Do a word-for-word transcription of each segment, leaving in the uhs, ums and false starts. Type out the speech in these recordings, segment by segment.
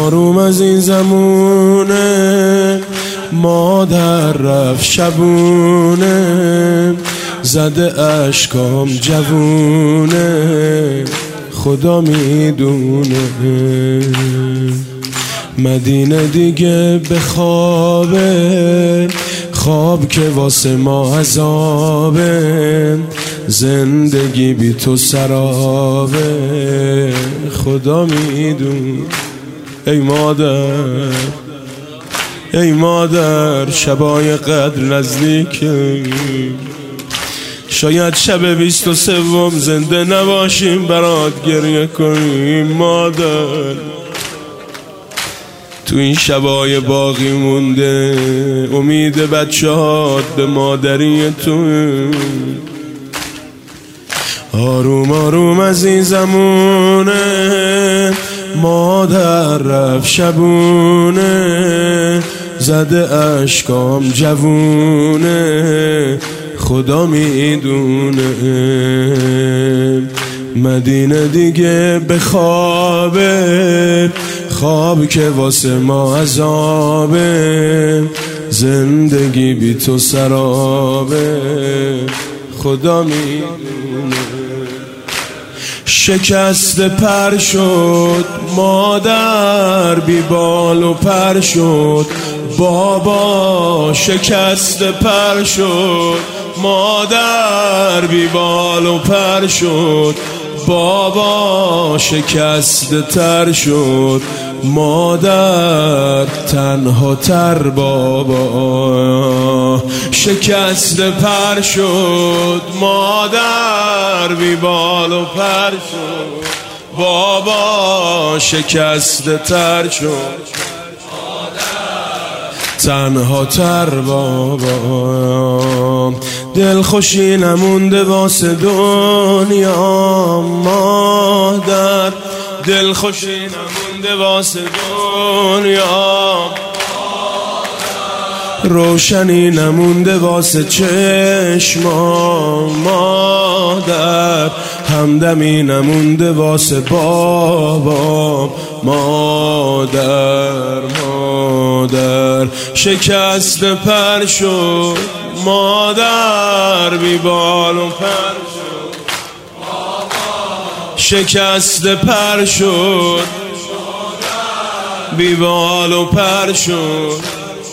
آروم از این زمونه، مادر رفت شبونه، زده اشکام جوونه، خدا میدونه. مدینه دیگه به خوابه، خواب که واسه ما عذابه، زندگی بی تو سرابه، خدا میدون. ای مادر ای مادر شبای قدر نزدیکه، شاید شب بیست و سوم زنده نباشیم برات گریه کنیم. مادر تو این شبای باقی مونده، امید بچه هات به مادری تو. آروم آروم از این زمونه، مادر رفت شبونه، زده اشکام جوونه، خدا میدونه. مدینه دیگه به خوابه، خواب که واسه ما عذابه، زندگی بی تو سرابه، خدا میدونه. شکست پر شد مادر، بی بال و پر شد بابا، شکست پر شد مادر، بی بال و پر شد بابا، شکست تر شد مادر، تنها تر بابا. شکست پر شد مادر، بی بال و پر شد بابا، شکست تر شد تنها تر بابا. دلخوشی نمونده واسه دنیا مادر، دلخوشی نمونده واسه دنیا، روشنی نمونده واسه چشما مادر، همدمی نمونده واسه بابا مادر. مادر شکست پر شد مادر، بی بال و پر شد شکست پر شد بی بال و پر شد،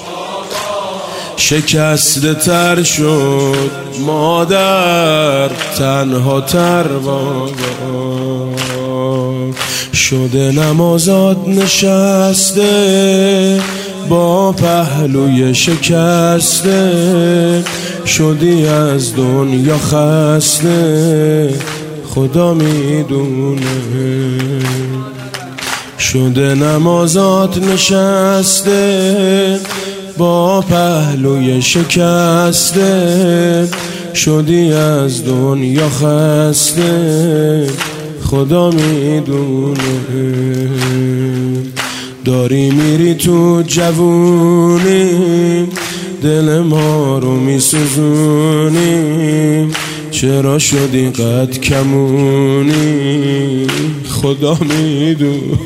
شکست تر شد مادر، تنها تر بابا. شده نمازات نشسته، با پهلوی شکسته، شدی از دنیا خسته، خدا میدونه. شده نمازات نشسته، با پهلوی شکسته، شدی از دنیا خسته، خدا میدونه. داری میری تو جوونی، دل ما رو میسوزونی، چرا شدی قد کمونی، خدا میدونه.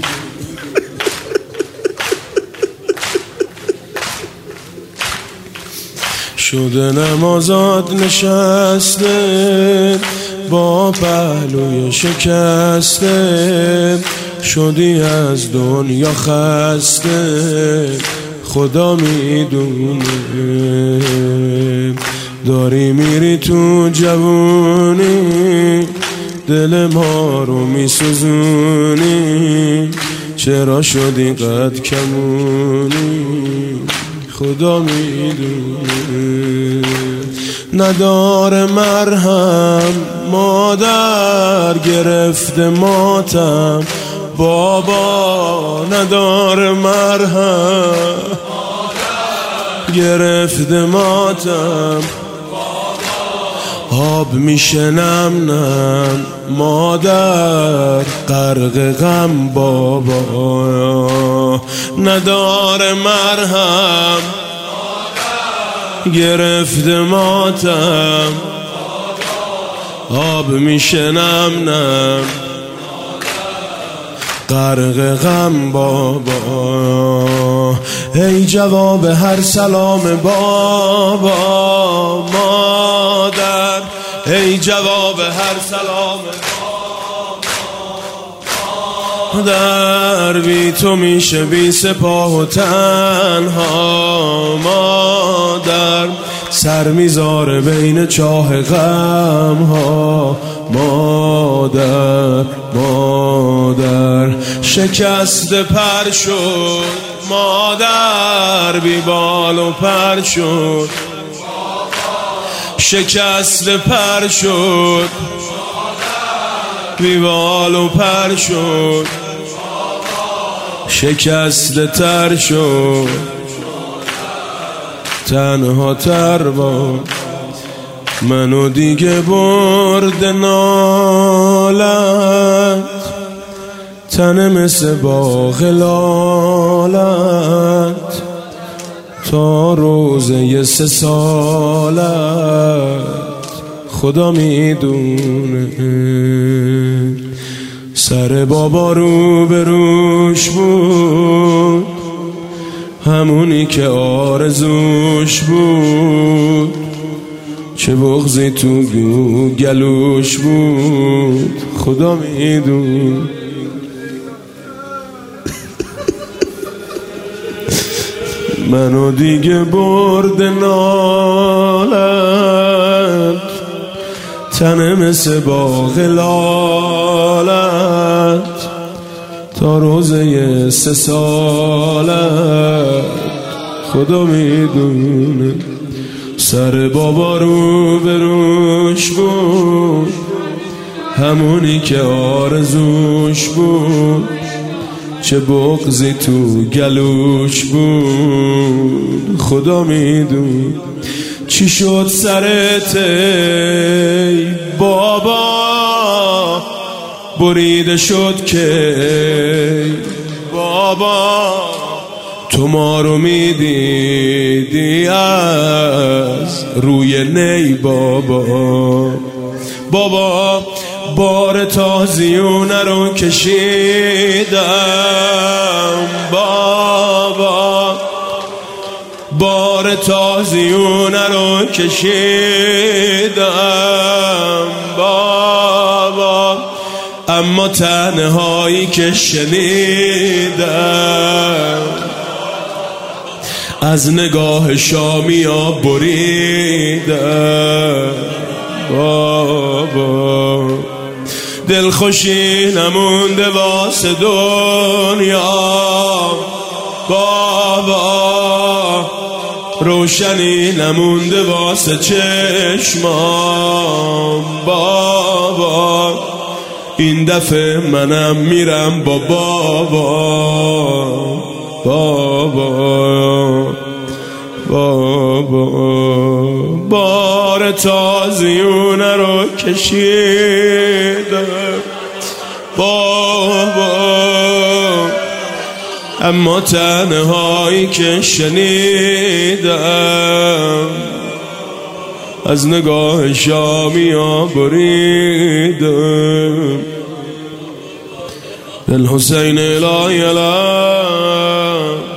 شده نمازات نشسته، با پهلوی شکسته، شدی از دنیا خسته، خدا میدونه. داری میری تو جوونی، دل ما رو میسوزونی، چرا شدی قد کمونی، خدا میدونه. نداره مرهم مادر، گرفته ماتم بابا، نداره مرهم گرفته ماتم آب میشه نم نم مادر، غرق غم بابا. نداره مرهم گرفته ماتم، آب میشه نم نم، غرق غم بابا، ای جواب هر سلام بابا مادر، ای جواب هر سلام مادر، بی تو میشه بی سپاه و تنها مادر، سر میذاره بین چاه غم ها مادر، مادر شکست پر شد مادر، بی بال و پر شد، شکست پر شد بی بال و پر شد، شکست تر شد، تنها تر باد، منو دیگه برد نالت، تنه مثل باغ لالت، تا روزه سه سالت خدا میدونه. سر بابا رو به روش بود، همونی که آرزوش بود، چه بغضی تو گلوش بود خدا میدون. منو دیگه برد نالت، تنه مثل باغ لالت، تا روزه سه سالت خدا میدونه. سر بابا رو به روش بود، همونی که آرزوش بود، چه بغضی تو گلوش بود خدا میدون. چی شد سرت ای بابا، بریده شد که بابا، تو ما رو میدیدی از روی نی بابا، بابا بار تازیونه رو کشیدم بابا، بار تازیونه رو کشیدم بابا، اما تنهایی که شنیدم از نگاه شامی ها بریدم بابا. دلخوشی نمونده واسه دنیا بابا، روشنی نمونده واسه چشمام بابا، این دفعه منم میرم با بابا بابا بابا. بار تازیونه رو کشیدم بابا، اما تنهایی که شنیدم از نگاه شامی ها بریدم. الحسین لا یلا